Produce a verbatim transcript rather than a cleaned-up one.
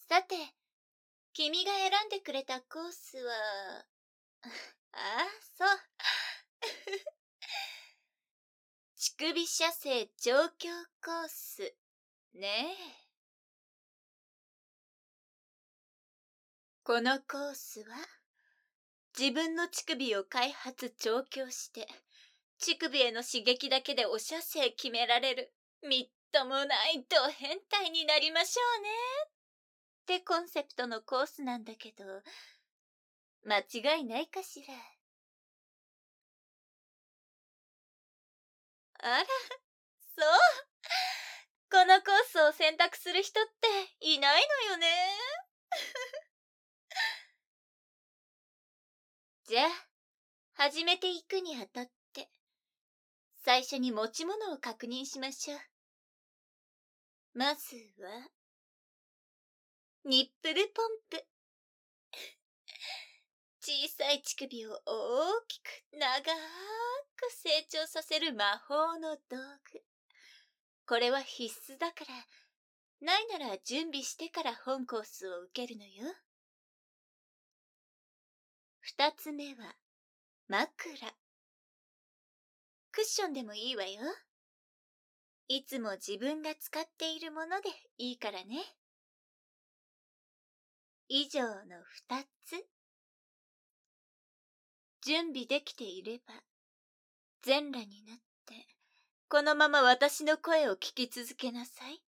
さて、君が選んでくれたコースは、ああ、そう。乳首射精調教コース。ねえ。このコースは、自分の乳首を開発調教して、乳首への刺激だけでお射精決められる、みっともないド変態になりましょうね。ってコンセプトのコースなんだけど、間違いないかしら。あら、そう。このコースを選択する人っていないのよね。じゃあ、始めていくにあたって、最初に持ち物を確認しましょう。まずは、ニップルポンプ。小さい乳首を大きく長く成長させる魔法の道具。これは必須だから、ないなら準備してから本コースを受けるのよ。二つ目は、枕。クッションでもいいわよ。いつも自分が使っているものでいいからね。以上の二つ。準備できていれば、全裸になって、このまま私の声を聞き続けなさい。